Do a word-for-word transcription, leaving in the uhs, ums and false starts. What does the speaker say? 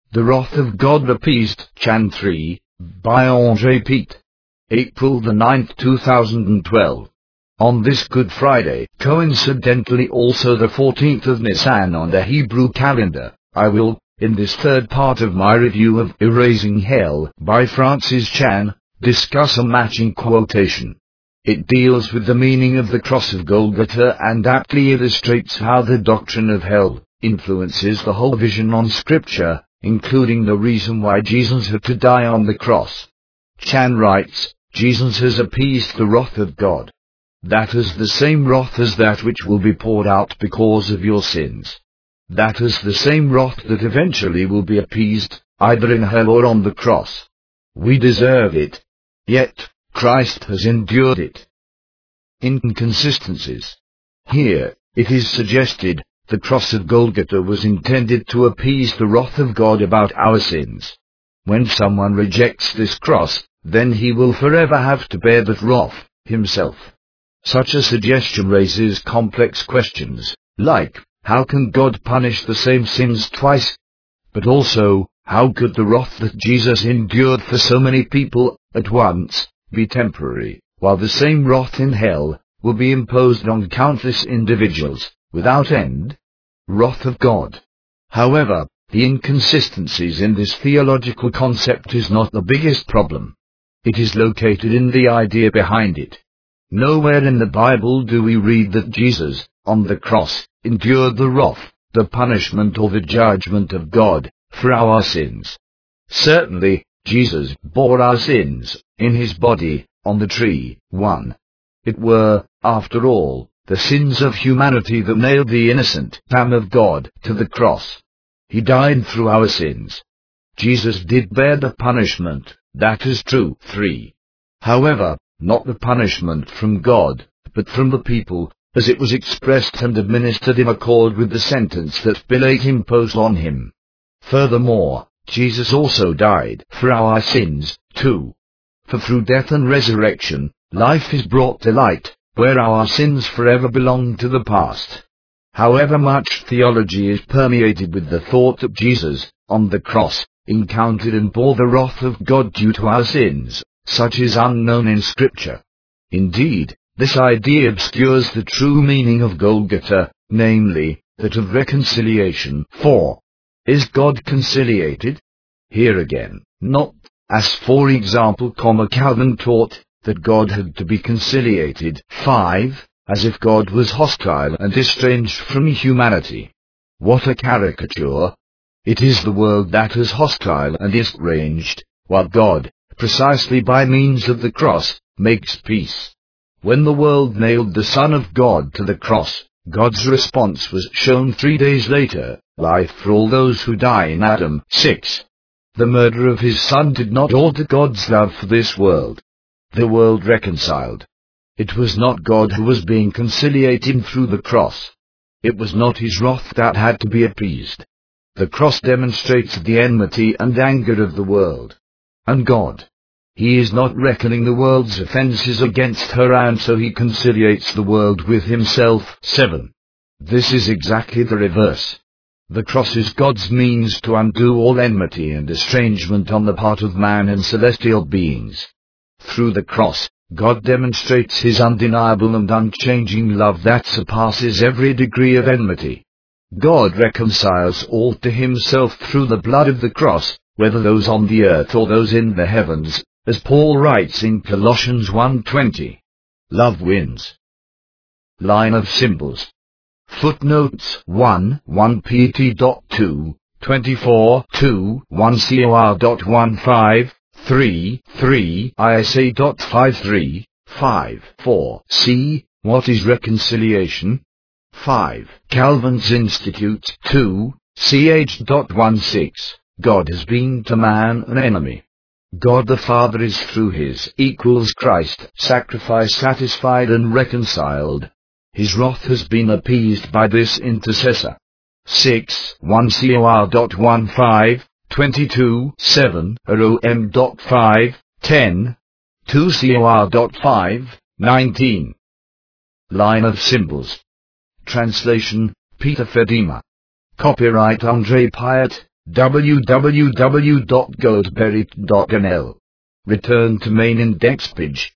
The Wrath of God Appeased, Chan three, by Andre Pete. April the ninth two thousand twelve. On this Good Friday, coincidentally also the fourteenth of Nisan on the Hebrew calendar, I will, in this third part of my review of Erasing Hell by Francis Chan, discuss a matching quotation. It deals with the meaning of the cross of Golgotha and aptly illustrates how the doctrine of hell influences the whole vision on Scripture, including the reason why Jesus had to die on the cross. Chan writes, Jesus has appeased the wrath of God. That is the same wrath as that which will be poured out because of your sins. That is the same wrath that eventually will be appeased, either in hell or on the cross. We deserve it. Yet, Christ has endured it. Inconsistencies. Here, it is suggested, the cross of Golgotha was intended to appease the wrath of God about our sins. When someone rejects this cross, then he will forever have to bear that wrath himself. Such a suggestion raises complex questions, like, how can God punish the same sins twice? But also, how could the wrath that Jesus endured for so many people at once be temporary, while the same wrath in hell will be imposed on countless individuals without end? Wrath of God. However, the inconsistencies in this theological concept is not the biggest problem. It is located in the idea behind it. Nowhere in the Bible do we read that Jesus, on the cross, endured the wrath, the punishment or the judgment of God for our sins. Certainly, Jesus bore our sins in his body on the tree. one. It were, after all, the sins of humanity that nailed the innocent Lamb of God to the cross. He died through our sins. Jesus did bear the punishment, that is true. three. However, not the punishment from God, but from the people, as it was expressed and administered in accord with the sentence that Pilate imposed on him. Furthermore, Jesus also died for our sins, too. For through death and resurrection, life is brought to light, where our sins forever belong to the past. However much theology is permeated with the thought that Jesus, on the cross, encountered and bore the wrath of God due to our sins, such is unknown in Scripture. Indeed, this idea obscures the true meaning of Golgotha, namely, that of reconciliation. four. Is God conciliated? Here again, not, as for example, Calvin taught, that God had to be conciliated. five. As if God was hostile and estranged from humanity. What a caricature! It is the world that is hostile and estranged, while God, precisely by means of the cross, makes peace. When the world nailed the Son of God to the cross, God's response was shown three days later, life for all those who die in Adam. six. The murder of his Son did not alter God's love for this world. The world reconciled. It was not God who was being conciliated through the cross. It was not his wrath that had to be appeased. The cross demonstrates the enmity and anger of the world. And God. He is not reckoning the world's offenses against her, and so he conciliates the world with himself. seven. This is exactly the reverse. The cross is God's means to undo all enmity and estrangement on the part of man and celestial beings. Through the cross, God demonstrates his undeniable and unchanging love that surpasses every degree of enmity. God reconciles all to himself through the blood of the cross, whether those on the earth or those in the heavens, as Paul writes in Colossians one twenty. Love wins. Line of symbols. Footnotes one, one P T two, twenty-four, two, one C O R fifteen, three, three I S A fifty-three, five, four. C. What is reconciliation? five. Calvin's Institute. two. C H sixteen. God has been to man an enemy. God the Father is through his equals Christ sacrifice satisfied and reconciled. His wrath has been appeased by this intercessor. six. one C O R fifteen. twenty-two, seven, R O M five, ten, two C O R five, nineteen. Line of symbols. Translation, Peter Fedema. Copyright Andre Pyatt, w w w dot goldberry dot n l. Return to main index page.